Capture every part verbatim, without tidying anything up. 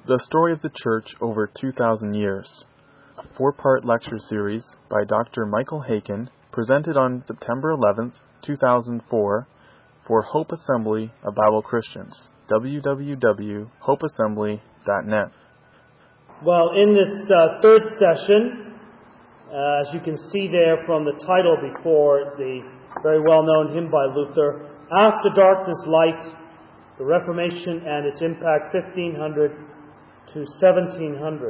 The Story of the Church Over two thousand Years, a four-part lecture series by Doctor Michael Haykin, presented on September eleventh, two thousand four, for Hope Assembly of Bible Christians, w w w dot hope assembly dot net. Well, in this uh, third session, uh, as you can see there from the title before, the very well-known hymn by Luther, After Darkness, Light, the Reformation and its Impact, fifteen hundred to seventeen hundred.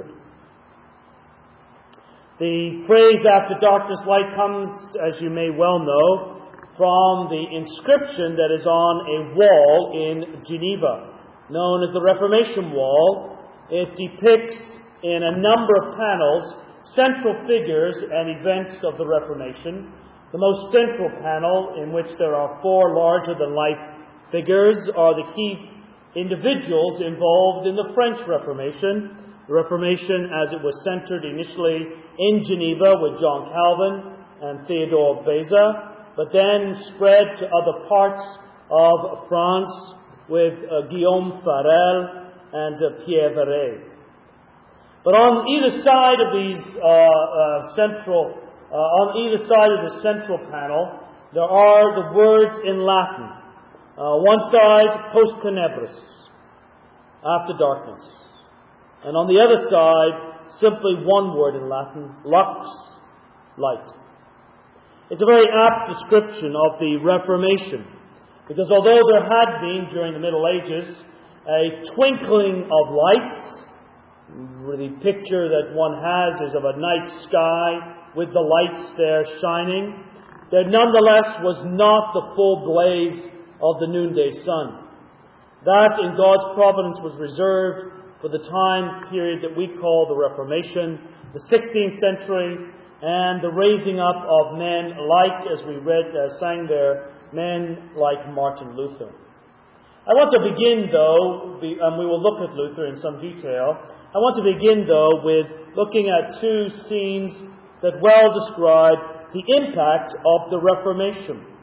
The phrase after darkness light comes, as you may well know, from the inscription that is on a wall in Geneva, known as the Reformation Wall. It depicts in a number of panels central figures and events of the Reformation. The most central panel, in which there are four larger-than-life figures, are the key individuals involved in the French Reformation. The Reformation, as it was centered initially in Geneva with John Calvin and Theodore Beza, but then spread to other parts of France with uh, Guillaume Farel and uh, Pierre Viret. But on either side of these uh, uh, central, uh, on either side of the central panel, there are the words in Latin. Uh, one side, post tenebris, after darkness. And on the other side, simply one word in Latin, lux, light. It's a very apt description of the Reformation, because although there had been, during the Middle Ages, a twinkling of lights, the picture that one has is of a night sky with the lights there shining, there nonetheless was not the full blaze of the noonday sun. That, in God's providence, was reserved for the time period that we call the Reformation, the sixteenth century, and the raising up of men like, as we read, uh, sang there, men like Martin Luther. I want to begin, though, and we will look at Luther in some detail, I want to begin, though, with looking at two scenes that well describe the impact of the Reformation.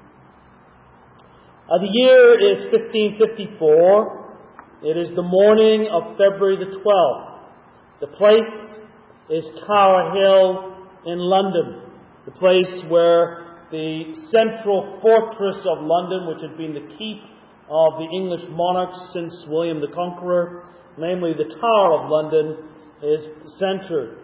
Uh, the year is fifteen fifty-four. It is the morning of February the twelfth. The place is Tower Hill in London, the place where the central fortress of London, which had been the keep of the English monarchs since William the Conqueror, namely the Tower of London, is centered.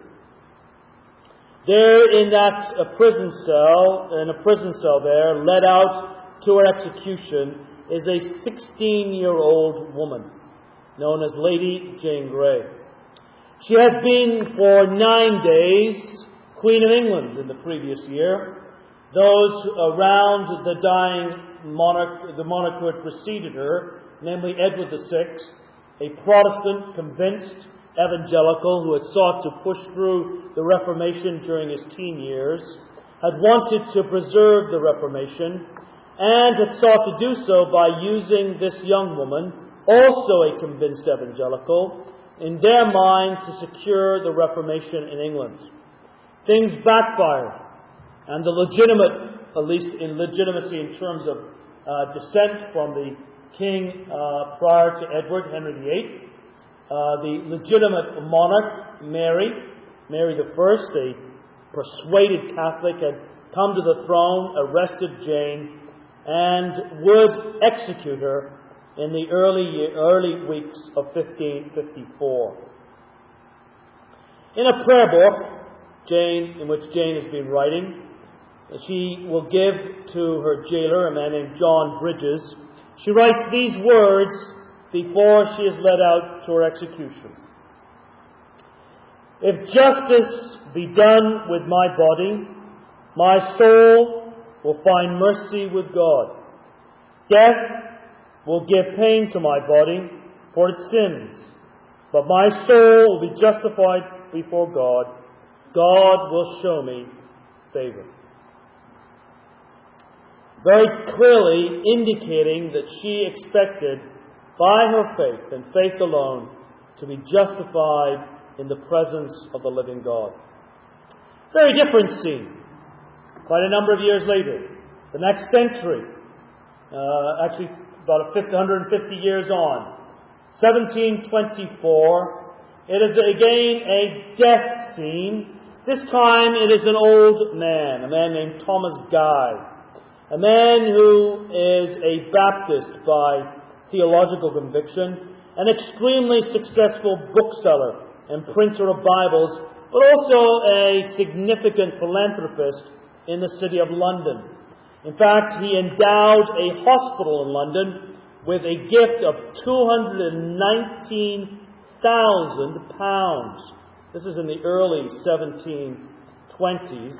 There in that uh, prison cell, in a prison cell there, led out to her execution, is a sixteen-year-old woman known as Lady Jane Grey. She has been for nine days Queen of England in the previous year. Those around the dying monarch, the monarch who had preceded her, namely Edward the Sixth, a Protestant, convinced evangelical who had sought to push through the Reformation during his teen years, had wanted to preserve the Reformation, and had sought to do so by using this young woman, also a convinced evangelical, in their mind to secure the Reformation in England. Things backfired, and the legitimate, at least in legitimacy in terms of uh, descent from the king uh, prior to Edward, Henry the Eighth, uh, the legitimate monarch, Mary, Mary the First, a persuaded Catholic, had come to the throne, arrested Jane, and would execute her in the early year, early weeks of fifteen fifty-four. In a prayer book, Jane, in which Jane has been writing, she will give to her jailer, a man named John Bridges, she writes these words before she is led out to her execution. If justice be done with my body, my soul will find mercy with God. Death will give pain to my body for its sins, but my soul will be justified before God. God will show me favor. Very clearly indicating that she expected, by her faith and faith alone, to be justified in the presence of the living God. Very different scene. Quite a number of years later, the next century, uh, actually about one hundred fifty years on, seventeen twenty-four, It is again a death scene. This time it is an old man, a man named Thomas Guy, a man who is a Baptist by theological conviction, an extremely successful bookseller and printer of Bibles, but also a significant philanthropist in the city of London. In fact, he endowed a hospital in London with a gift of two hundred nineteen thousand pounds. This is in the early seventeen twenties.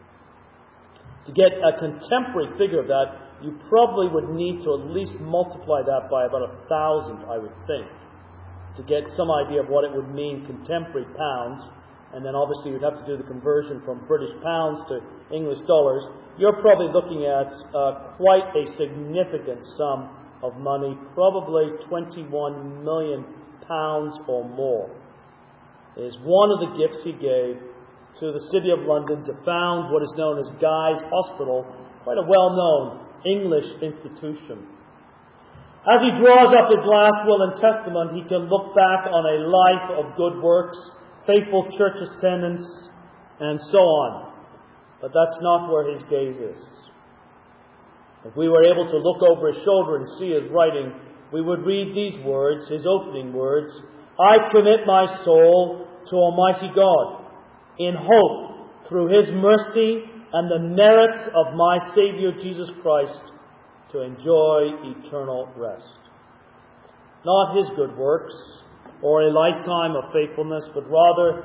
To get a contemporary figure of that, you probably would need to at least multiply that by about a thousand, I would think, to get some idea of what it would mean contemporary pounds. And then obviously you'd have to do the conversion from British pounds to English dollars. You're probably looking at uh, quite a significant sum of money, probably twenty-one million pounds or more. It is one of the gifts he gave to the City of London to found what is known as Guy's Hospital, quite a well-known English institution. As he draws up his last will and testament, he can look back on a life of good works, faithful church attendance, and so on. But that's not where his gaze is. If we were able to look over his shoulder and see his writing, we would read these words, his opening words, "I commit my soul to Almighty God, in hope, through His mercy and the merits of my Saviour Jesus Christ, to enjoy eternal rest." Not his good works, or a lifetime of faithfulness, but rather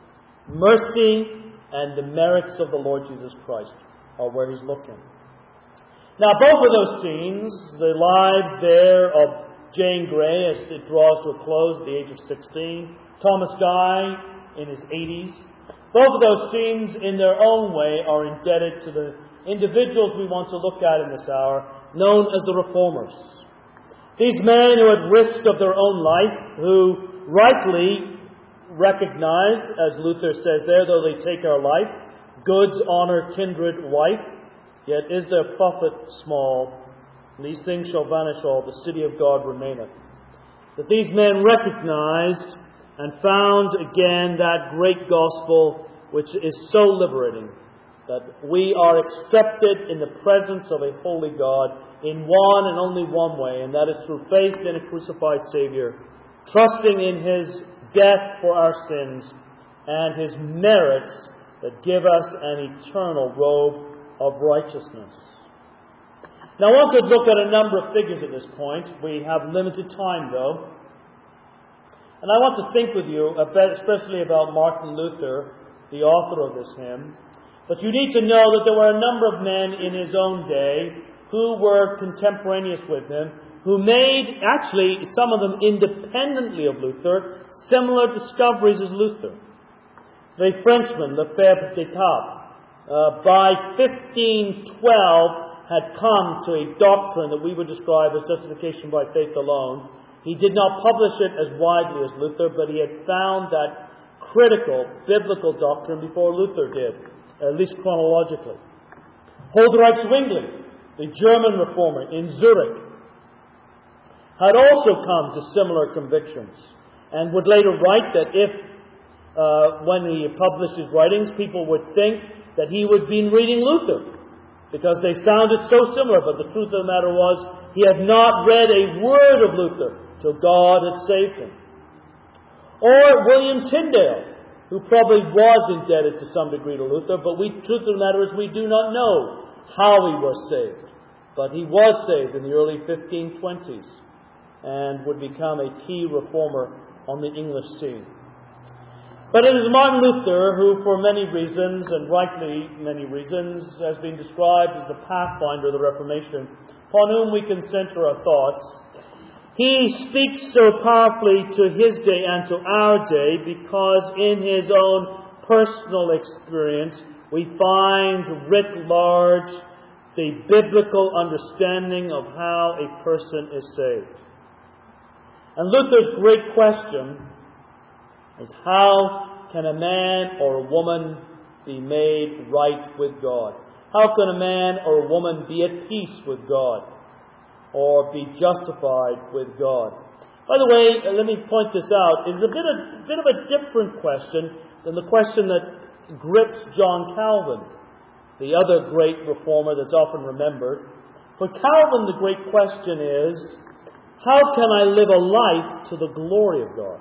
mercy and the merits of the Lord Jesus Christ are where he's looking. Now, both of those scenes, the lives there of Jane Grey as it draws to a close at the age of sixteen, Thomas Guy in his eighties, both of those scenes in their own way are indebted to the individuals we want to look at in this hour, known as the Reformers. These men who at risk of their own life, who rightly recognized, as Luther says there, though they take our life, goods, honour, kindred, wife, yet is their profit small, and these things shall vanish all, the city of God remaineth. That these men recognized and found again that great gospel which is so liberating, that we are accepted in the presence of a holy God in one and only one way, and that is through faith in a crucified Savior, trusting in His death for our sins and His merits that give us an eternal robe of righteousness. Now, one could look at a number of figures at this point. We have limited time, though. And I want to think with you, especially about Martin Luther, the author of this hymn. But you need to know that there were a number of men in his own day who were contemporaneous with him, who made, actually, some of them independently of Luther, similar discoveries as Luther. The Frenchman, Lefebvre d'Etaples, uh, by fifteen twelve, had come to a doctrine that we would describe as justification by faith alone. He did not publish it as widely as Luther, but he had found that critical biblical doctrine before Luther did, at least chronologically. Huldreich Zwingli, the German reformer in Zurich, had also come to similar convictions and would later write that if, uh, when he published his writings, people would think that he would be reading Luther, because they sounded so similar, but the truth of the matter was he had not read a word of Luther till God had saved him. Or William Tyndale, who probably was indebted to some degree to Luther, but the truth of the matter is we do not know how he was saved. But he was saved in the early fifteen twenties and would become a key reformer on the English scene. But it is Martin Luther who, for many reasons, and rightly many reasons, has been described as the pathfinder of the Reformation, upon whom we can center our thoughts. He speaks so powerfully to his day and to our day because in his own personal experience we find writ large the biblical understanding of how a person is saved. And Luther's great question is, how can a man or a woman be made right with God? How can a man or a woman be at peace with God or be justified with God? By the way, uh, let me point this out. It's a bit of, bit of a different question than the question that grips John Calvin, the other great reformer that's often remembered. For Calvin, the great question is, how can I live a life to the glory of God?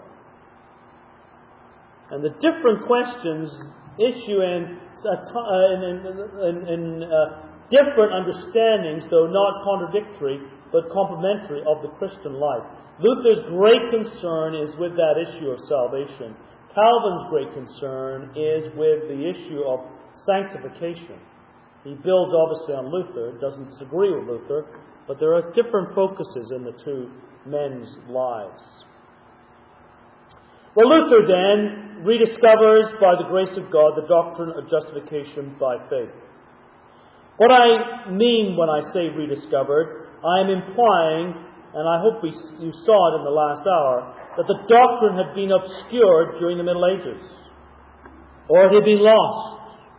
And the different questions issue in, uh, in, in, in uh, different understandings, though not contradictory, but complementary of the Christian life. Luther's great concern is with that issue of salvation. Calvin's great concern is with the issue of sanctification. He builds obviously on Luther, doesn't disagree with Luther, but there are different focuses in the two men's lives. Well, Luther then rediscovers by the grace of God the doctrine of justification by faith. What I mean when I say rediscovered, I am implying, and I hope we, you saw it in the last hour, that the doctrine had been obscured during the Middle Ages, or it had been lost.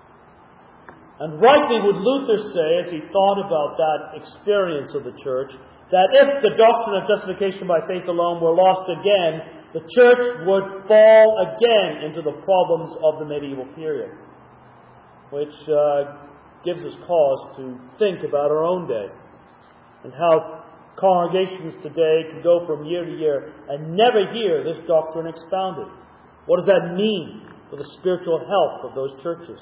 And rightly would Luther say, as he thought about that experience of the church, that if the doctrine of justification by faith alone were lost again, the church would fall again into the problems of the medieval period, which uh, gives us cause to think about our own day and how congregations today can go from year to year and never hear this doctrine expounded. What does that mean for the spiritual health of those churches?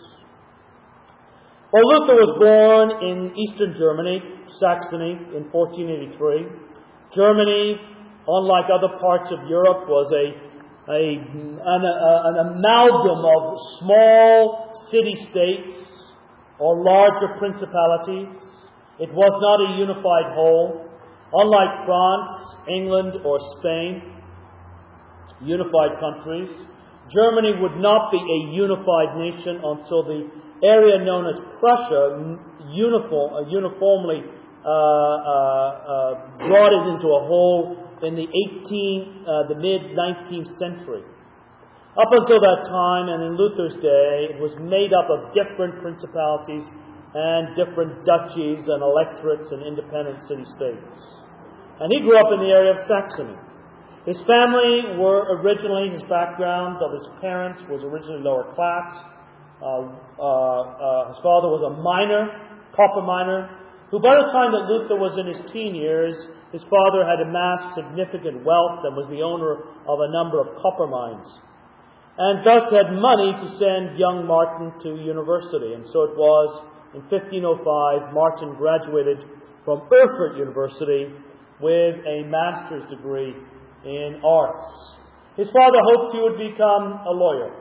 Well, Luther was born in eastern Germany, Saxony, in fourteen eighty-three. Germany, unlike other parts of Europe, was a, a, an, a, an amalgam of small city-states or larger principalities. It was not a unified whole. Unlike France, England, or Spain, unified countries, Germany would not be a unified nation until the area known as Prussia uniform, uh, uniformly uh, uh, uh, brought it into a whole in the eighteenth, uh, the mid nineteenth century. Up until that time, and in Luther's day, it was made up of different principalities and different duchies and electorates and independent city-states. And he grew up in the area of Saxony. His family were originally, his background of his parents was originally lower class. Uh, uh, uh, his father was a miner, copper miner, who by the time that Luther was in his teen years, his father had amassed significant wealth and was the owner of a number of copper mines, and thus had money to send young Martin to university. And so it was, in fifteen oh five, Martin graduated from Erfurt University with a master's degree in arts. His father hoped he would become a lawyer.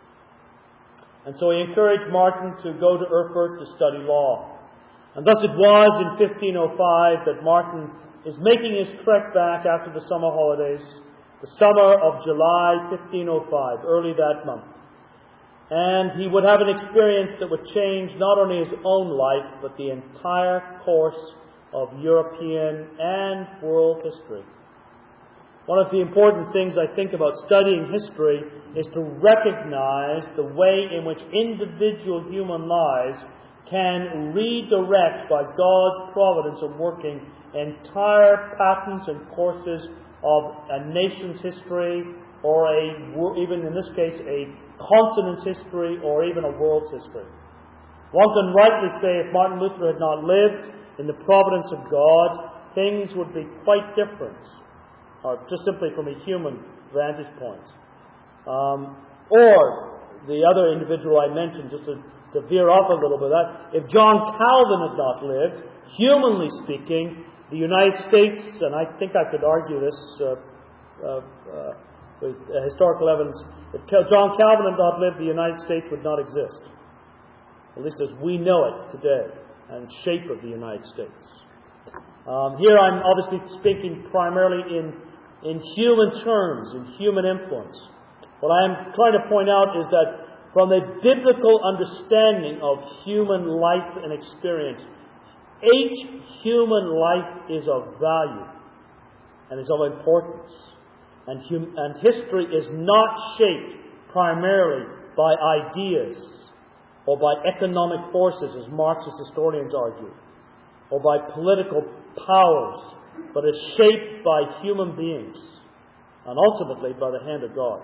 And so he encouraged Martin to go to Erfurt to study law. And thus it was in fifteen oh five that Martin is making his trek back after the summer holidays, the summer of July fifteen oh five, early that month. And he would have an experience that would change not only his own life, but the entire course of European and world history. One of the important things I think about studying history is to recognize the way in which individual human lives can redirect by God's providence of working entire patterns and courses of a nation's history, or a, even in this case, a continent's history, or even a world's history. One can rightly say if Martin Luther had not lived in the providence of God, things would be quite different. Or just simply from a human vantage point. Um, or the other individual I mentioned, just to, to veer off a little bit, that if John Calvin had not lived, humanly speaking, the United States, and I think I could argue this uh, uh, uh, with uh, historical evidence, if John Calvin had not lived, the United States would not exist, at least as we know it today, and shape of the United States. Um, here I'm obviously speaking primarily in in human terms, in human influence. What I am trying to point out is that from a biblical understanding of human life and experience, each human life is of value and is of importance. And, hum- and history is not shaped primarily by ideas or by economic forces, as Marxist historians argue, or by political powers, but is shaped by human beings. and ultimately by the hand of God.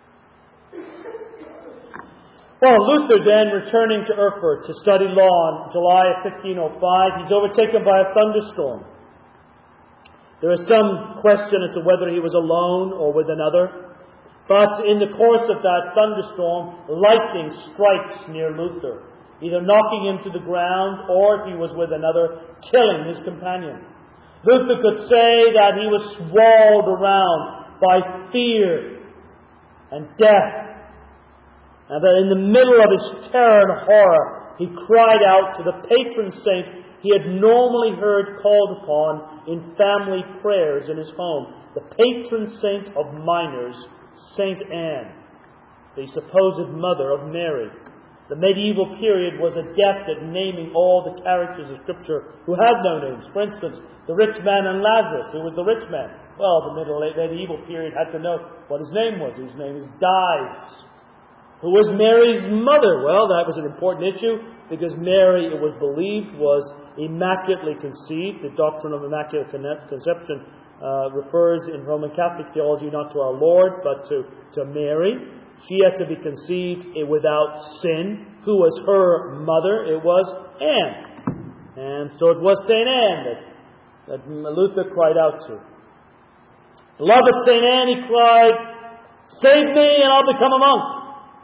Well, Luther then, returning to Erfurt to study law in July of fifteen oh five, he's overtaken by a thunderstorm. There is some question as to whether he was alone or with another. But in the course of that thunderstorm, lightning strikes near Luther, either knocking him to the ground or, if he was with another, killing his companion. Luther could say that he was swallowed around by fear and death, and that in the middle of his terror and horror, he cried out to the patron saint he had normally heard called upon in family prayers in his home, the patron saint of miners, Saint Anne, the supposed mother of Mary. The medieval period was adept at naming all the characters of Scripture who had no names. For instance, the rich man and Lazarus, who was the rich man. Well, the middle medieval period had to know what his name was. His name is Dies. Who was Mary's mother? Well, that was an important issue because Mary, it was believed, was immaculately conceived. The doctrine of Immaculate Conception uh, refers in Roman Catholic theology not to our Lord, but to, to Mary. She had to be conceived without sin. Who was her mother? It was Anne. And so it was Saint Anne that, that Luther cried out to. Beloved Saint Anne, he cried, save me and I'll become a monk.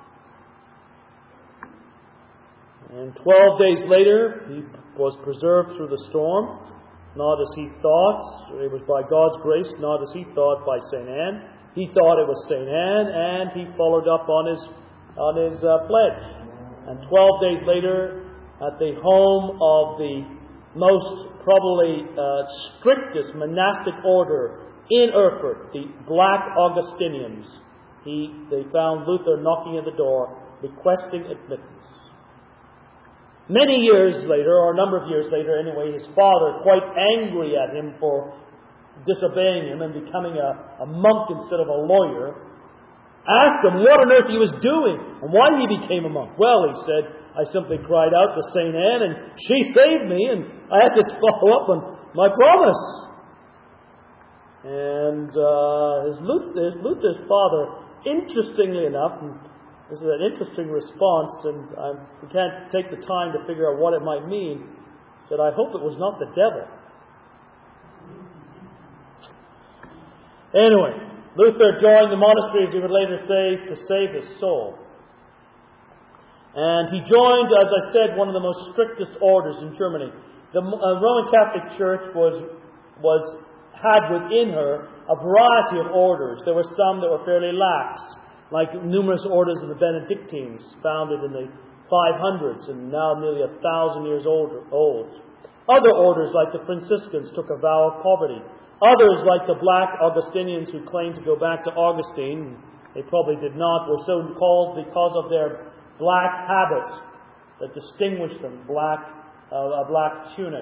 And twelve days later, he was preserved through the storm, not as he thought. It was by God's grace, not as he thought by Saint Anne. He thought it was Saint Anne, and he followed up on his on his uh, pledge. And twelve days later, at the home of the most probably uh, strictest monastic order in Erfurt, the Black Augustinians, he they found Luther knocking at the door, requesting admittance. Many years later, or a number of years later anyway, his father, quite angry at him for disobeying him and becoming a, a monk instead of a lawyer, asked him what on earth he was doing and why he became a monk. Well, he said, I simply cried out to Saint Anne and she saved me and I had to follow up on my promise. And uh, his Luther, Luther's father, interestingly enough, and this is an interesting response, and I, we can't take the time to figure out what it might mean. He said, I hope it was not the devil. Anyway, Luther joined the monastery, as he would later say, to save his soul. And he joined, as I said, one of the most strictest orders in Germany. The uh, Roman Catholic Church was, was had within her a variety of orders. There were some that were fairly lax, like numerous orders of the Benedictines, founded in the five hundreds and now nearly a thousand years old. Other orders, like the Franciscans, took a vow of poverty. Others, like the Black Augustinians, who claimed to go back to Augustine, they probably did not, were so called because of their black habits that distinguished them, black, uh, a black tunic.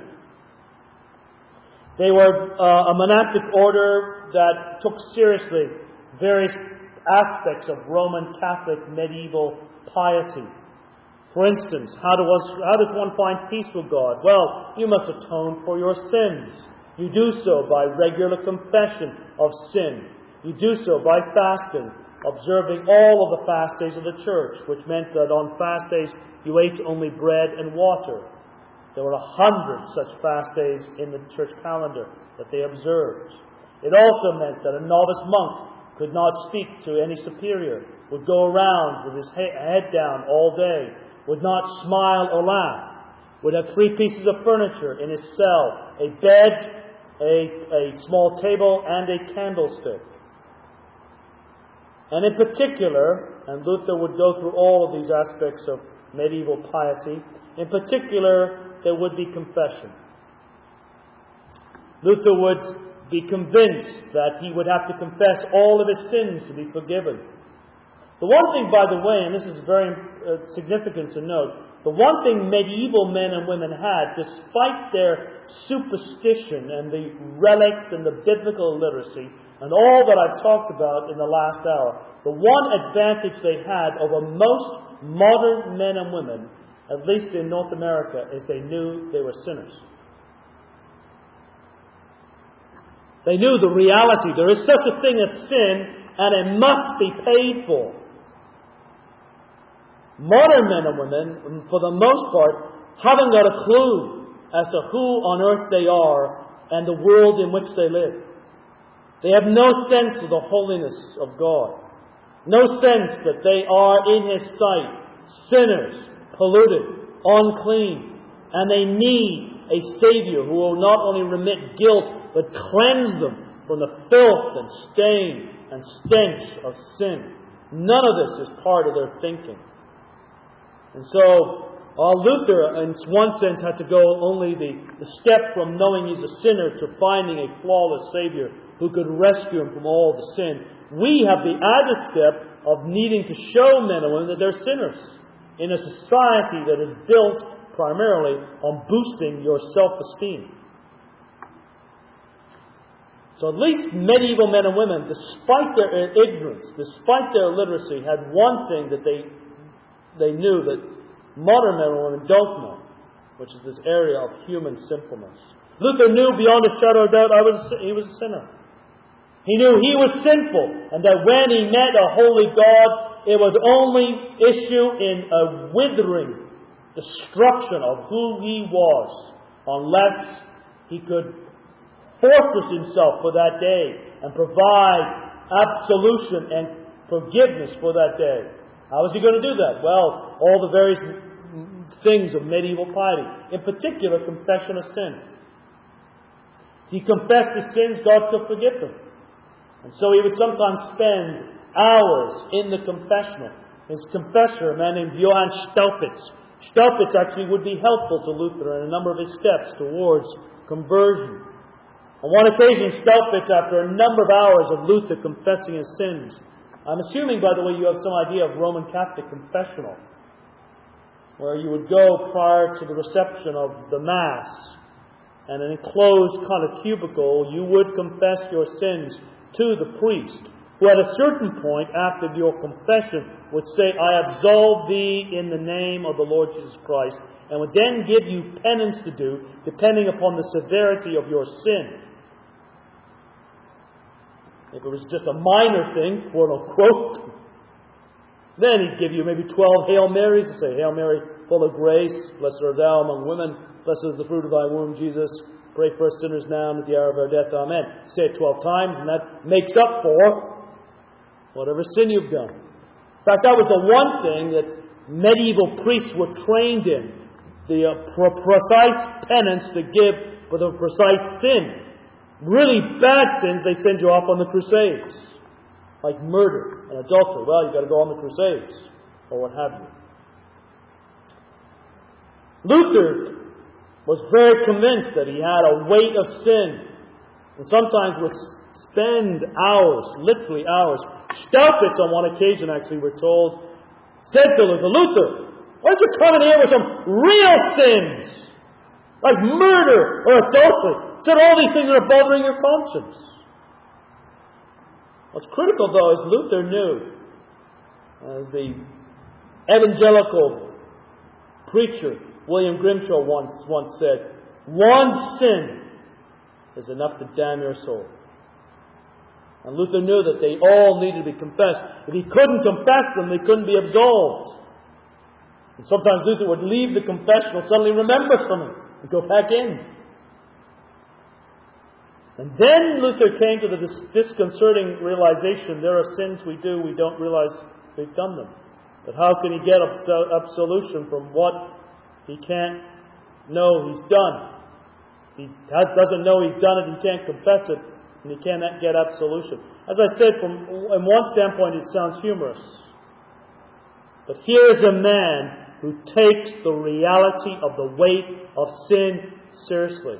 They were uh, a monastic order that took seriously various aspects of Roman Catholic medieval piety. For instance, how, do one, how does one find peace with God? Well, you must atone for your sins. You do so by regular confession of sin. You do so by fasting, observing all of the fast days of the church, which meant that on fast days you ate only bread and water. There were a hundred such fast days in the church calendar that they observed. It also meant that a novice monk could not speak to any superior, would go around with his head down all day, would not smile or laugh, would have three pieces of furniture in his cell, a bed, a, a small table, and a candlestick. And in particular, and Luther would go through all of these aspects of medieval piety, in particular, there would be confession. Luther would be convinced that he would have to confess all of his sins to be forgiven. The one thing, by the way, and this is very uh, significant to note, the one thing medieval men and women had, despite their superstition and the relics and the biblical literacy and all that I've talked about in the last hour, the one advantage they had over most modern men and women, at least in North America, is they knew they were sinners. They knew the reality. There is such a thing as sin, and it must be paid for. Modern men and women, for the most part, haven't got a clue as to who on earth they are and the world in which they live. They have no sense of the holiness of God. No sense that they are, in His sight, sinners, polluted, unclean, and they need a Savior who will not only remit guilt, but cleanse them from the filth and stain and stench of sin. None of this is part of their thinking. And so, uh, Luther, in one sense, had to go only the, the step from knowing he's a sinner to finding a flawless Savior who could rescue him from all the sin. We have the added step of needing to show men and women that they're sinners in a society that is built primarily on boosting your self-esteem. So at least medieval men and women, despite their ignorance, despite their illiteracy, had one thing that they they knew that modern men and women don't know, which is this area of human sinfulness. Luther knew beyond a shadow of doubt I was a, he was a sinner. He knew he was sinful, and that when he met a holy God, it would only issue in a withering destruction of who he was, unless he could fortress himself for that day and provide absolution and forgiveness for that day. How was he going to do that? Well, all the various things of medieval piety. In particular, confession of sin. He confessed his sins, God could forgive them. And so he would sometimes spend hours in the confessional. His confessor, a man named Johann Staupitz. Staupitz actually would be helpful to Luther in a number of his steps towards conversion. On one occasion, Staupitz, after a number of hours of Luther confessing his sins, I'm assuming, by the way, you have some idea of Roman Catholic confessional, where you would go prior to the reception of the Mass, and in an enclosed kind of cubicle, you would confess your sins to the priest, who at a certain point after your confession would say, I absolve thee in the name of the Lord Jesus Christ, and would then give you penance to do, depending upon the severity of your sin. If it was just a minor thing, quote unquote, then he'd give you maybe twelve Hail Marys and say, Hail Mary, full of grace, blessed art thou among women, blessed is the fruit of thy womb, Jesus. Pray for us sinners now and at the hour of our death. Amen. Say it twelve times, and that makes up for whatever sin you've done. In fact, that was the one thing that medieval priests were trained in. The uh, pre- precise penance to give for the precise sin. Really bad sins, they'd send you off on the crusades. Like murder and adultery. Well, you've got to go on the crusades. Or what have you. Luther was very convinced that he had a weight of sin. And sometimes would spend hours, literally hours. Staupitz, on one occasion, actually, we're told, said to Luther, Luther, why don't you come in here with some real sins? Like murder or adultery. Said all these things are bothering your conscience. What's critical, though, is Luther knew, as the evangelical preacher William Grimshaw once, once said, one sin is enough to damn your soul. And Luther knew that they all needed to be confessed. If he couldn't confess them, they couldn't be absolved. And sometimes Luther would leave the confessional, suddenly remember something, and go back in. And then Luther came to the dis- disconcerting realization, there are sins we do, we don't realize we've done them. But how can he get absol- absolution from what he can't know he's done? He has, doesn't know he's done it, he can't confess it, and he cannot get absolution. As I said, from in one standpoint it sounds humorous. But here is a man who takes the reality of the weight of sin seriously.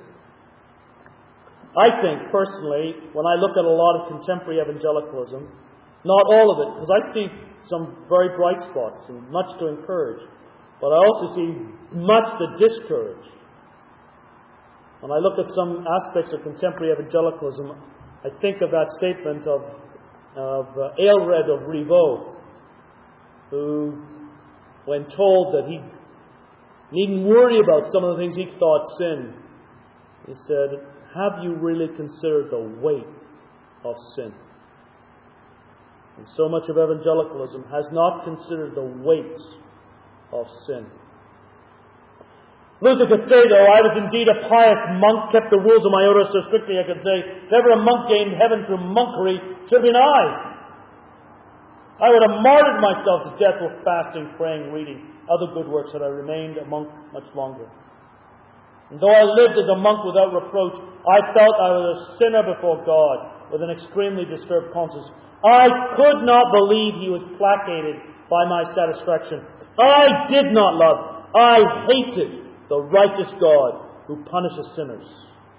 I think, personally, when I look at a lot of contemporary evangelicalism, not all of it, because I see some very bright spots and much to encourage, but I also see much to discourage. When I look at some aspects of contemporary evangelicalism, I think of that statement of, of uh, Aelred of Rievaulx, who, when told that he needn't worry about some of the things he thought sin, he said, have you really considered the weight of sin? And so much of evangelicalism has not considered the weight of sin. Luther could say, though, I was indeed a pious monk, kept the rules of my order so strictly, I could say, if ever a monk gained heaven through monkery, it should have been I. I would have martyred myself to death with fasting, praying, reading other good works had I remained a monk much longer. And though I lived as a monk without reproach, I felt I was a sinner before God with an extremely disturbed conscience. I could not believe He was placated by my satisfaction. I did not love, I hated the righteous God who punishes sinners.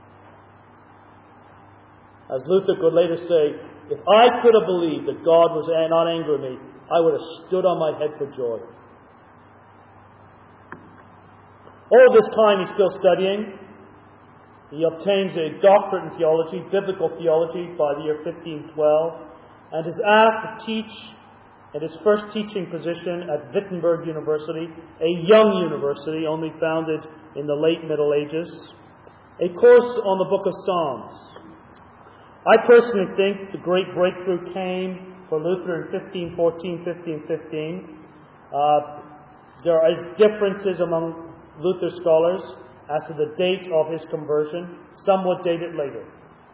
As Luther could later say, if I could have believed that God was not angry with me, I would have stood on my head for joy. All this time he's still studying. He obtains a doctorate in theology, biblical theology, by the year fifteen twelve, and is asked to teach at his first teaching position at Wittenberg University, a young university only founded in the late Middle Ages, a course on the book of Psalms. I personally think the great breakthrough came for Luther in fifteen fourteen, fifteen fifteen. Uh, there is differences among Luther scholars as to the date of his conversion. Some would date it later.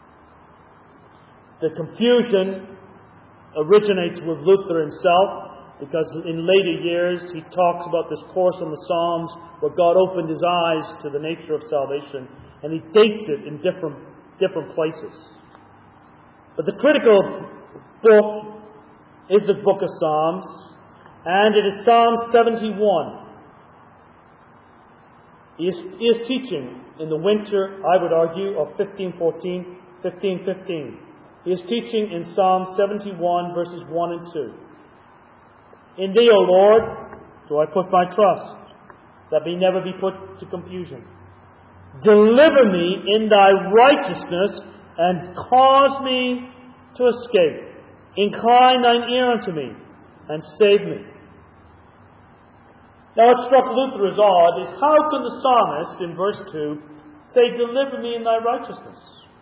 The confusion originates with Luther himself, because in later years he talks about this course on the Psalms where God opened his eyes to the nature of salvation, and he dates it in different, different places. But the critical book is the book of Psalms, and it is Psalm seventy-one. He is, he is teaching in the winter, I would argue, of fifteen fourteen, fifteen fifteen. He is teaching in Psalm seventy-one, verses one and two. In Thee, O Lord, do I put my trust, that me never be put to confusion. Deliver me in Thy righteousness, and cause me to escape. Incline Thine ear unto me, and save me. Now what struck Luther as odd is, how can the psalmist, in verse two, say, deliver me in Thy righteousness?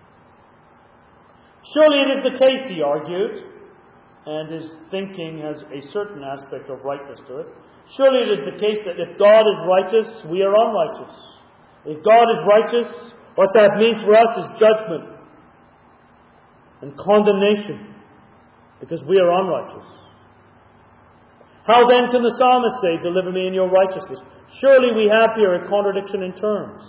Surely it is the case, he argued, and his thinking has a certain aspect of rightness to it. Surely it is the case that if God is righteous, we are unrighteous. If God is righteous, what that means for us is judgment and condemnation, because we are unrighteous. How then can the psalmist say, deliver me in your righteousness? Surely we have here a contradiction in terms.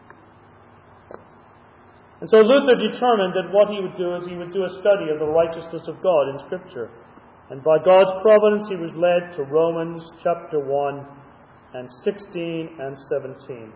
And so Luther determined that what he would do is he would do a study of the righteousness of God in Scripture. And by God's providence he was led to Romans chapter one and sixteen and seventeen.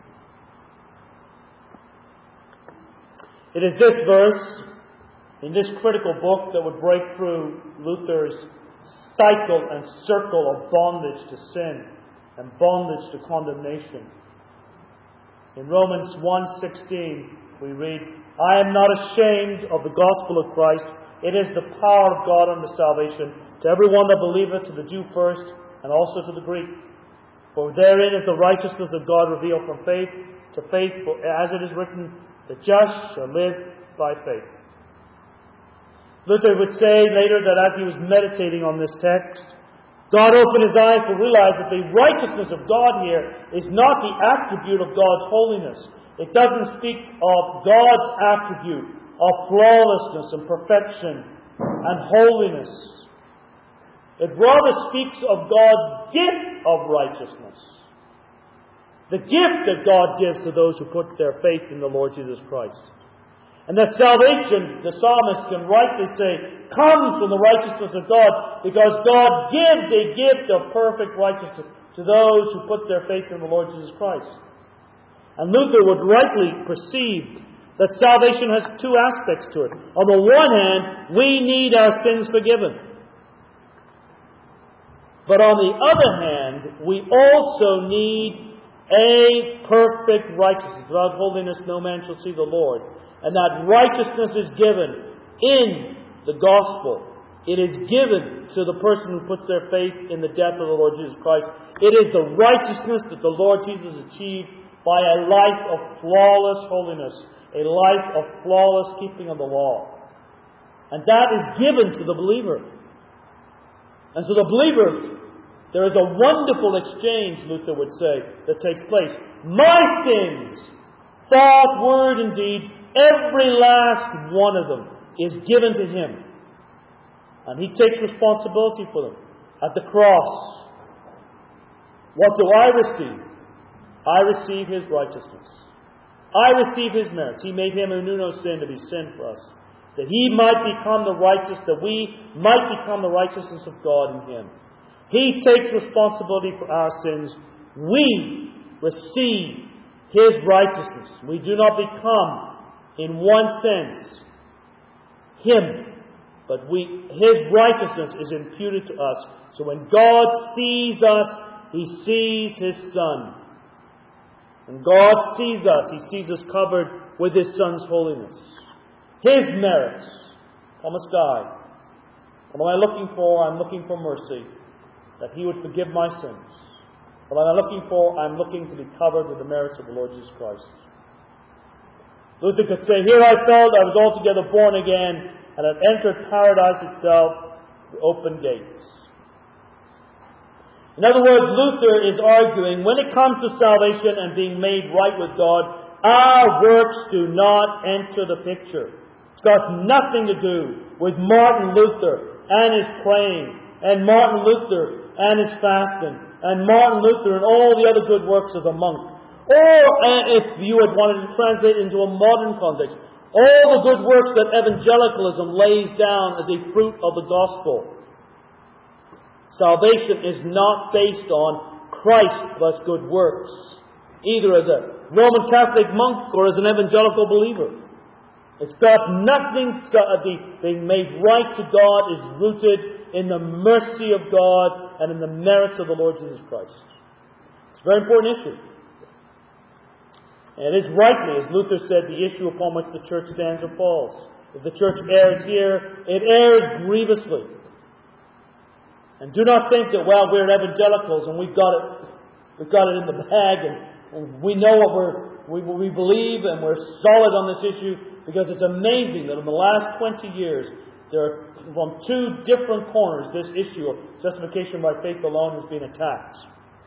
It is this verse in this critical book that would break through Luther's cycle and circle of bondage to sin and bondage to condemnation. In Romans one sixteen we read, I am not ashamed of the gospel of Christ. It is the power of God unto salvation to every one that believeth, to the Jew first, and also to the Greek. For therein is the righteousness of God revealed from faith to faith, for as it is written, the just shall live by faith. Luther would say later that as he was meditating on this text, God opened his eyes to realize that the righteousness of God here is not the attribute of God's holiness. It doesn't speak of God's attribute of flawlessness and perfection and holiness. It rather speaks of God's gift of righteousness. The gift that God gives to those who put their faith in the Lord Jesus Christ. And that salvation, the psalmist can rightly say, comes from the righteousness of God, because God gives a gift of perfect righteousness to those who put their faith in the Lord Jesus Christ. And Luther would rightly perceive that salvation has two aspects to it. On the one hand, we need our sins forgiven. But on the other hand, we also need a perfect righteousness. Without holiness no man shall see the Lord. And that righteousness is given in the gospel. It is given to the person who puts their faith in the death of the Lord Jesus Christ. It is the righteousness that the Lord Jesus achieved by a life of flawless holiness. a life of flawless keeping of the law. And that is given to the believer. And so the believer, there is a wonderful exchange, Luther would say, that takes place. My sins, thought, word, and deed, every last one of them is given to Him. And He takes responsibility for them. At the cross, what do I receive? I receive His righteousness. I receive His merits. He made Him who knew no sin to be sin for us, that He might become the righteous, that we might become the righteousness of God in Him. He takes responsibility for our sins. We receive His righteousness. We do not become, in one sense, Him, but we His righteousness is imputed to us. So when God sees us, He sees His Son. When God sees us, He sees us covered with His Son's holiness. His merits. Thomas died. What am I looking for? I'm looking for mercy, that He would forgive my sins. What am I looking for? I'm looking to be covered with the merits of the Lord Jesus Christ. Luther could say, here I felt I was altogether born again, and had entered paradise itself through open gates. In other words, Luther is arguing, when it comes to salvation and being made right with God, our works do not enter the picture. It's got nothing to do with Martin Luther and his praying, and Martin Luther and his fasting, and Martin Luther and all the other good works as a monk. Or, uh, if you had wanted to translate into a modern context, all the good works that evangelicalism lays down as a fruit of the gospel. Salvation is not based on Christ plus good works, either as a Roman Catholic monk or as an evangelical believer. It's got nothing to the being made right to God is rooted in the mercy of God and in the merits of the Lord Jesus Christ. It's a very important issue. And it is rightly, as Luther said, the issue upon which the church stands or falls. If the church errs here, it errs grievously. And do not think that, well, we're evangelicals and we've got it, we've got it in the bag and, and we know what we're, we, we believe and we're solid on this issue, because it's amazing that in the last twenty years, there are, from two different corners, this issue of justification by faith alone has been attacked.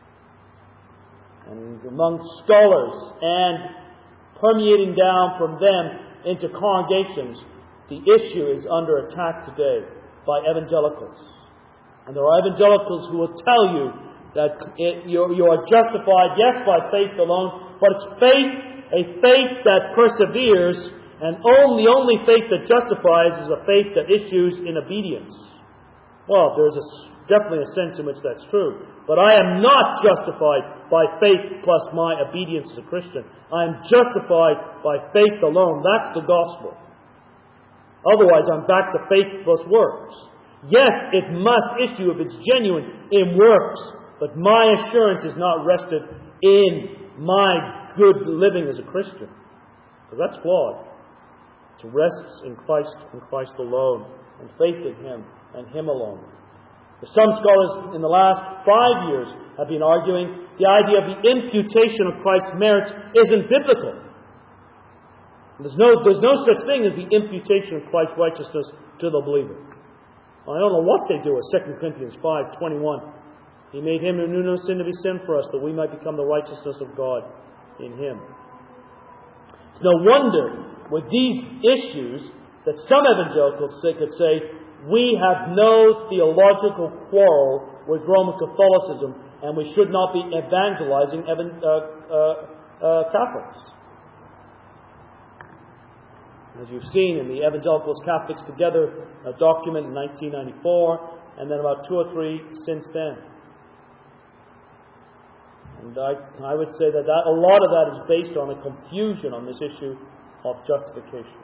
And among scholars and permeating down from them into congregations, the issue is under attack today by evangelicals. And there are evangelicals who will tell you that it, you, you are justified, yes, by faith alone, but it's faith, a faith that perseveres, and only, only faith that justifies is a faith that issues in obedience. Well, there's a, definitely a sense in which that's true. But I am not justified by faith plus my obedience as a Christian. I am justified by faith alone. That's the gospel. Otherwise, I'm back to faith plus works. Yes, it must issue if it's genuine in works, but my assurance is not rested in my good living as a Christian, because that's flawed. It rests in Christ and Christ alone, and faith in Him and Him alone. Some scholars in the last five years have been arguing the idea of the imputation of Christ's merits isn't biblical. There's no, there's no such thing as the imputation of Christ's righteousness to the believer. I don't know what they do with Second Corinthians five twenty-one. He made Him who knew no sin to be sin for us, that we might become the righteousness of God in Him. It's no wonder with these issues that some evangelicals could say, we have no theological quarrel with Roman Catholicism, and we should not be evangelizing evan- uh, uh, uh, Catholics. As you've seen in the Evangelicals Catholics Together a document in nineteen ninety-four, and then about two or three since then. And I, I would say that, that a lot of that is based on a confusion on this issue of justification.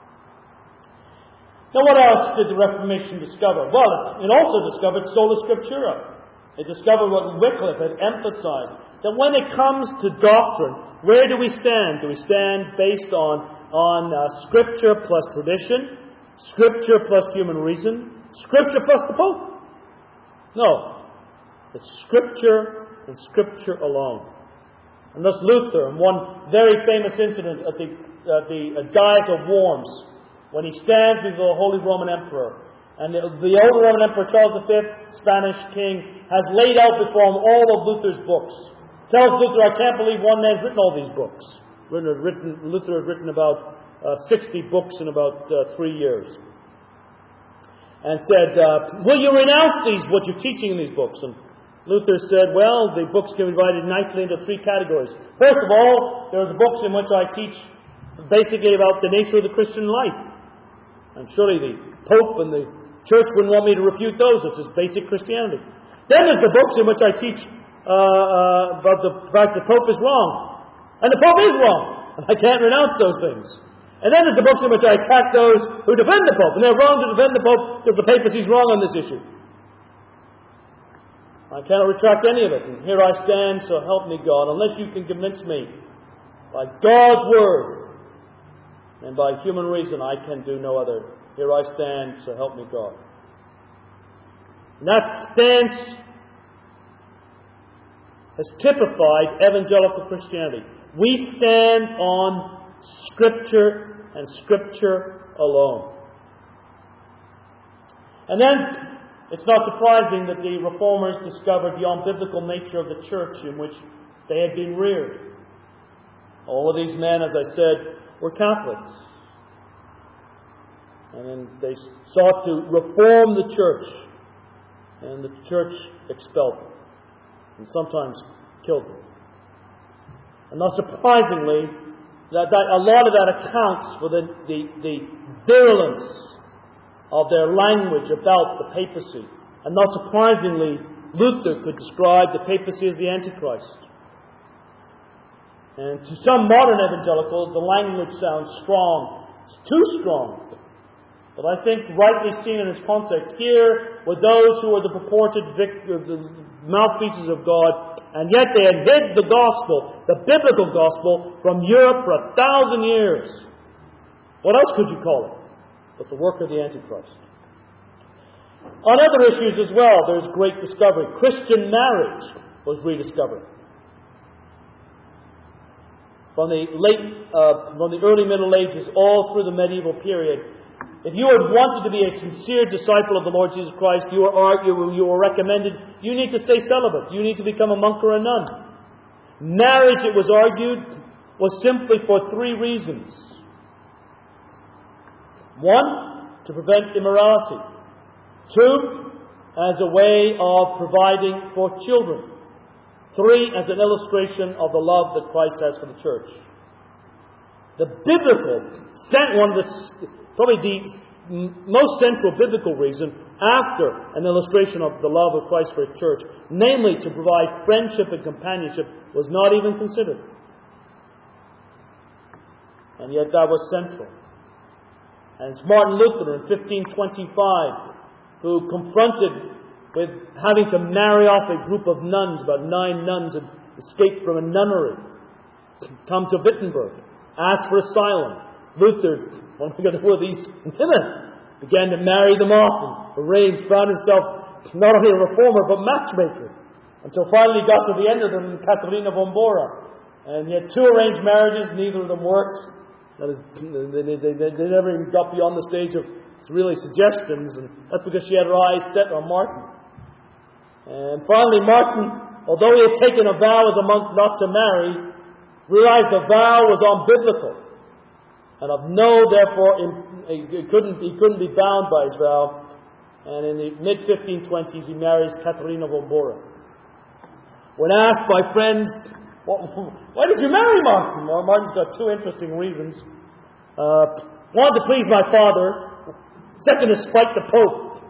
Now, what else did the Reformation discover? Well, it also discovered sola scriptura. It discovered what Wycliffe had emphasized, that when it comes to doctrine, where do we stand? Do we stand based on on uh, Scripture plus tradition, Scripture plus human reason, Scripture plus the Pope? No. It's Scripture and Scripture alone. And thus Luther, in one very famous incident at the uh, the uh, Diet of Worms, when he stands before the Holy Roman Emperor. And the, the old Roman Emperor Charles the Fifth, Spanish king, has laid out before him all of Luther's books. Tells Luther, I can't believe one man's written all these books. Written, written, Luther had written about uh, sixty books in about uh, three years. And said, uh, will you renounce these, what you're teaching in these books? And Luther said, well, the books can be divided nicely into three categories. First of all, there are the books in which I teach basically about the nature of the Christian life. And surely the Pope and the Church wouldn't want me to refute those. It's just basic Christianity. Then there's the books in which I teach uh, uh, about the fact the Pope is wrong. And the Pope is wrong. And I can't renounce those things. And then there's the books in which I attack those who defend the Pope. And they're wrong to defend the Pope because the papacy is wrong on this issue. I cannot retract any of it. And here I stand, so help me God, unless you can convince me by God's Word and by human reason, I can do no other. Here I stand, so help me God. And that stance has typified evangelical Christianity. We stand on Scripture and Scripture alone. And then it's not surprising that the Reformers discovered the unbiblical nature of the church in which they had been reared. All of these men, as I said, were Catholics. And then they sought to reform the church. And the church expelled them. And sometimes killed them. And not surprisingly, that, that a lot of that accounts for the, the, the virulence of their language about the papacy. And not surprisingly, Luther could describe the papacy as the Antichrist. And to some modern evangelicals, the language sounds strong. It's too strong. But I think rightly seen in its context, here were those who were the purported vic- the mouthpieces of God, and yet they had hid the gospel, the biblical gospel, from Europe for a thousand years. What else could you call it but the work of the Antichrist? On other issues as well, there's great discovery. Christian marriage was rediscovered. From the late, uh, from the early Middle Ages, all through the medieval period, if you had wanted to be a sincere disciple of the Lord Jesus Christ, you were, you were, you were recommended, you need to stay celibate. You need to become a monk or a nun. Marriage, it was argued, was simply for three reasons. One, to prevent immorality. Two, as a way of providing for children. Three, as an illustration of the love that Christ has for the church. The biblical, one of the, probably the most central biblical reason after an illustration of the love of Christ for His church, namely to provide friendship and companionship, was not even considered. And yet that was central. And it's Martin Luther in fifteen twenty-five who confronted with having to marry off a group of nuns, about nine nuns had escaped from a nunnery, come to Wittenberg, asked for asylum. Luther, what am I going to do with these women? Began to marry them off and arranged, found himself not only a reformer but matchmaker, until finally he got to the end of them, Katharina von Bora. And he had two arranged marriages, neither of them worked. That is, they, they, they, they never even got beyond the stage of really suggestions, and that's because she had her eyes set on Martin. And finally, Martin, although he had taken a vow as a monk not to marry, realized the vow was unbiblical, and of no, therefore, he couldn't, he couldn't be bound by his vow. And in the mid fifteen twenties, he marries Katharina von Bora. When asked by friends, why did you marry Martin? Well, Martin's got two interesting reasons. Uh, one, to please my father. Second, to spite the Pope.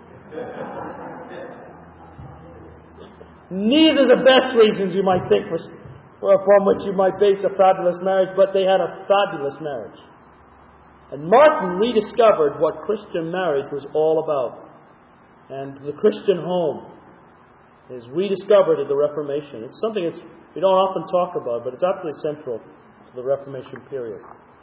Neither the best reasons you might think for, from which you might base a fabulous marriage, but they had a fabulous marriage. And Martin rediscovered what Christian marriage was all about. And the Christian home is rediscovered at the Reformation. It's something that's, we don't often talk about, but it's absolutely central to the Reformation period.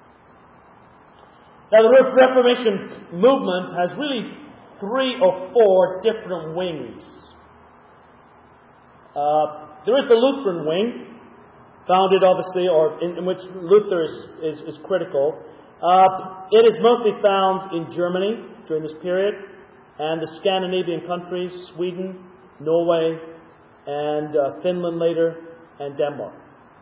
Now, the Reformation movement has really three or four different wings. Uh, there is the Lutheran wing, founded obviously, or in, in which Luther is, is, is critical. Uh, it is mostly found in Germany during this period, and the Scandinavian countries, Sweden, Norway, and uh, Finland later, and Denmark.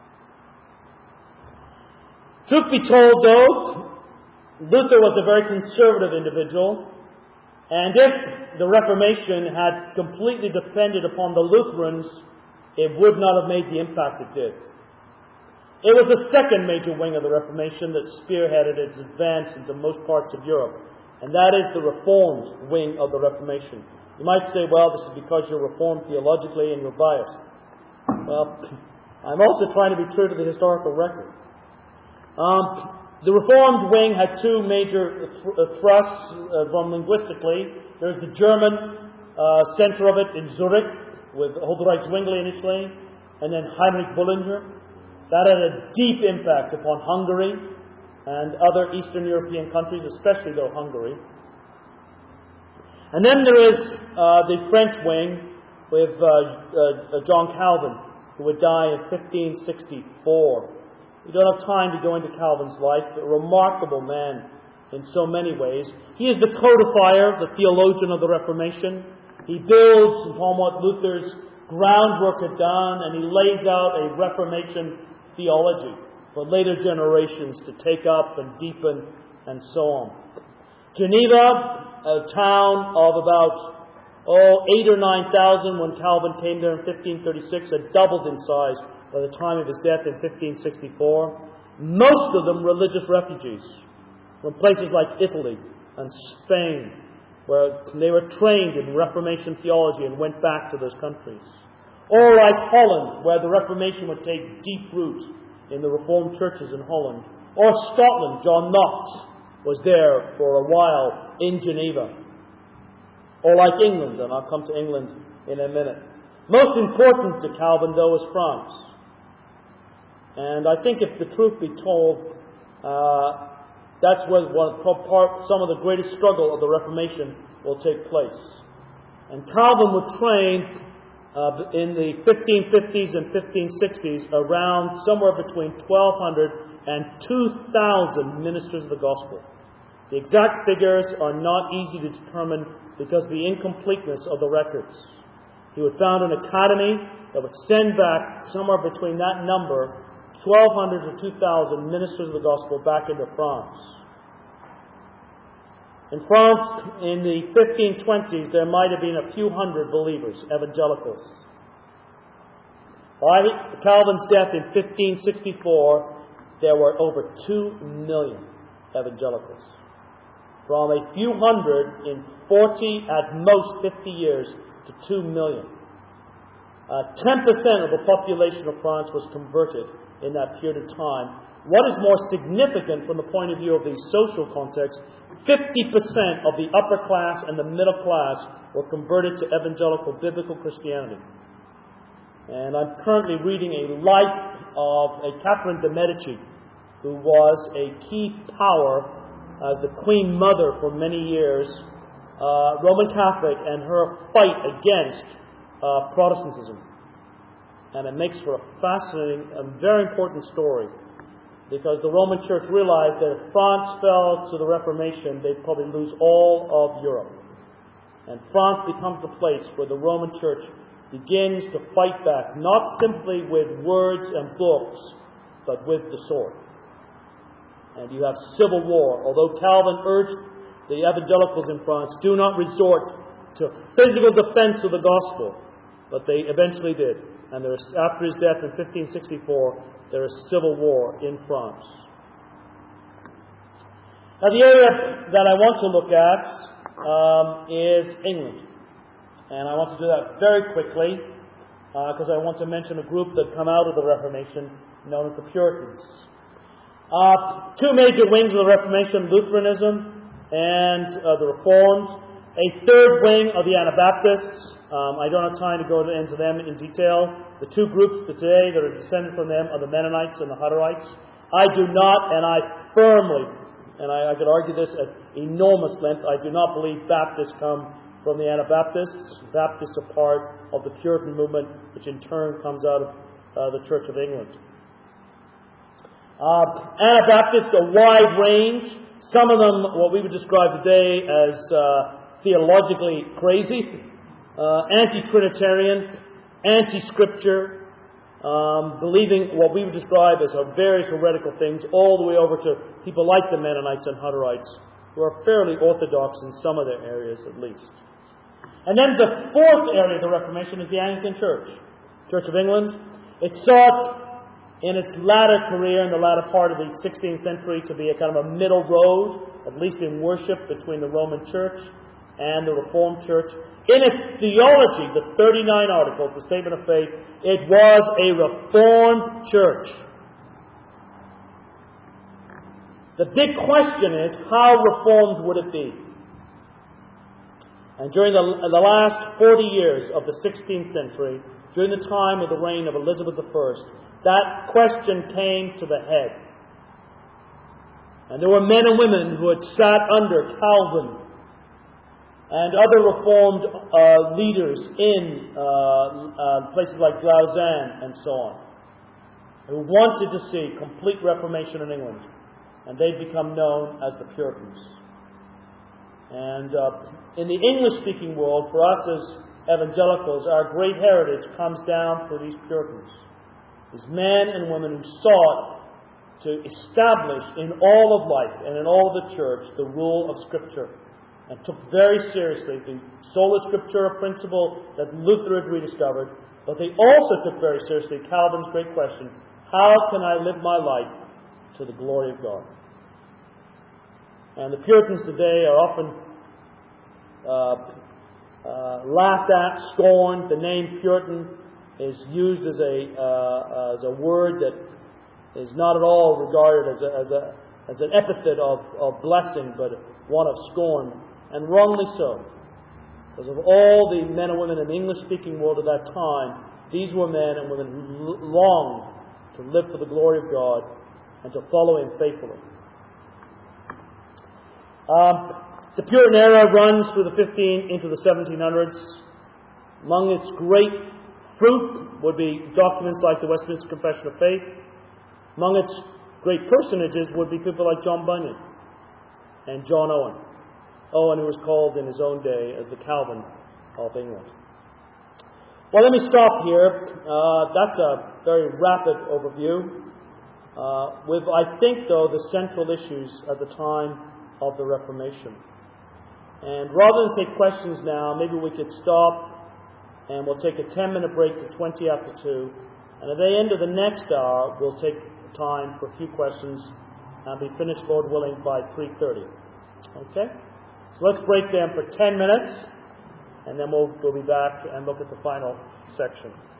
Truth be told, though, Luther was a very conservative individual, and if the Reformation had completely depended upon the Lutherans, it would not have made the impact it did. It was the second major wing of the Reformation that spearheaded its advance into most parts of Europe, and that is the Reformed wing of the Reformation. You might say, well, this is because you're Reformed theologically and you're biased. Well, I'm also trying to be true to the historical record. Um, the Reformed wing had two major th- thrusts uh, from linguistically. There's the German uh, center of it in Zurich, with Huldreich Zwingli initially, and then Heinrich Bullinger. That had a deep impact upon Hungary and other Eastern European countries, especially though Hungary. And then there is uh, the French wing with uh, uh, John Calvin, who would die in fifteen sixty-four. We don't have time to go into Calvin's life, a remarkable man in so many ways. He is the codifier, the theologian of the Reformation. He builds upon what Luther's groundwork had done, and he lays out a Reformation theology for later generations to take up and deepen and so on. Geneva, a town of about oh, eight or nine thousand when Calvin came there in fifteen thirty-six, had doubled in size by the time of his death in fifteen sixty-four. Most of them religious refugees from places like Italy and Spain, where they were trained in Reformation theology and went back to those countries. Or like Holland, where the Reformation would take deep root in the Reformed churches in Holland. Or Scotland, John Knox was there for a while in Geneva. Or like England, and I'll come to England in a minute. Most important to Calvin, though, is France. And I think if the truth be told, uh, that's where one, part, some of the greatest struggle of the Reformation will take place. And Calvin would train Uh, in the fifteen fifties and fifteen sixties, around somewhere between twelve hundred and two thousand ministers of the gospel. The exact figures are not easy to determine because of the incompleteness of the records. He would found an academy that would send back somewhere between that number, twelve hundred to two thousand ministers of the gospel, back into France. In France, in the fifteen twenties, there might have been a few hundred believers, evangelicals. By Calvin's death in fifteen sixty-four, there were over two million evangelicals. From a few hundred in forty, at most fifty years, to two million. Uh, ten percent of the population of France was converted in that period of time. What is more significant from the point of view of the social context, fifty percent of the upper class and the middle class were converted to evangelical biblical Christianity. And I'm currently reading a life of a Catherine de' Medici, who was a key power as the Queen Mother for many years, uh, Roman Catholic, and her fight against uh, Protestantism. And it makes for a fascinating and very important story, because the Roman Church realized that if France fell to the Reformation, they'd probably lose all of Europe. And France becomes the place where the Roman Church begins to fight back, not simply with words and books, but with the sword. And you have civil war. Although Calvin urged the evangelicals in France, do not resort to physical defense of the gospel, but they eventually did. And there is, after his death in fifteen sixty-four, there is civil war in France. Now, the area that I want to look at um, is England. And I want to do that very quickly, because uh, I want to mention a group that come out of the Reformation, known as the Puritans. Uh, two major wings of the Reformation, Lutheranism and uh, the Reformed. A third wing of the Anabaptists. Um, I don't have time to go into them in detail. The two groups today that are descended from them are the Mennonites and the Hutterites. I do not, and I firmly, and I, I could argue this at enormous length, I do not believe Baptists come from the Anabaptists. Baptists are part of the Puritan movement, which in turn comes out of uh, the Church of England. Uh, Anabaptists, a wide range. Some of them, what we would describe today as uh, theologically crazy, uh, anti-Trinitarian, anti-Scripture, um, believing what we would describe as various heretical things, all the way over to people like the Mennonites and Hutterites, who are fairly orthodox in some of their areas at least. And then the fourth area of the Reformation is the Anglican Church, Church of England. It sought, in its latter career, in the latter part of the sixteenth century, to be a kind of a middle road, at least in worship, between the Roman Church and the Reformed Church. In its theology, the thirty-nine Articles, the Statement of Faith, it was a Reformed church. The big question is, how Reformed would it be? And during the, the last forty years of the sixteenth century, during the time of the reign of Elizabeth the First, that question came to the head. And there were men and women who had sat under Calvin and other Reformed uh, leaders in uh, uh, places like Lausanne and so on, who wanted to see complete Reformation in England. And they'd become known as the Puritans. And uh, in the English-speaking world, for us as evangelicals, our great heritage comes down through these Puritans. These men and women who sought to establish in all of life and in all of the church the rule of Scripture, and took very seriously the sola scriptura principle that Luther had rediscovered, but they also took very seriously Calvin's great question, how can I live my life to the glory of God? And the Puritans today are often uh, uh, laughed at, scorned. The name Puritan is used as a uh, as a word that is not at all regarded as a, as a as an epithet of, of blessing, but one of scorn, and wrongly so. Because of all the men and women in the English-speaking world at that time, these were men and women who longed to live for the glory of God and to follow Him faithfully. Um, the Puritan era runs through the fifteen into the seventeen hundreds. Among its great fruit would be documents like the Westminster Confession of Faith. Among its great personages would be people like John Bunyan and John Owen. Owen, who was called in his own day as the Calvin of England. Well, let me stop here. Uh, that's a very rapid overview. Uh, with, I think, though, the central issues at the time of the Reformation. And rather than take questions now, maybe we could stop and we'll take a ten-minute break to twenty after two. And at the end of the next hour, we'll take time for a few questions and be finished, Lord willing, by three thirty. Okay? So let's break then for ten minutes, and then we'll, we'll be back and look at the final section.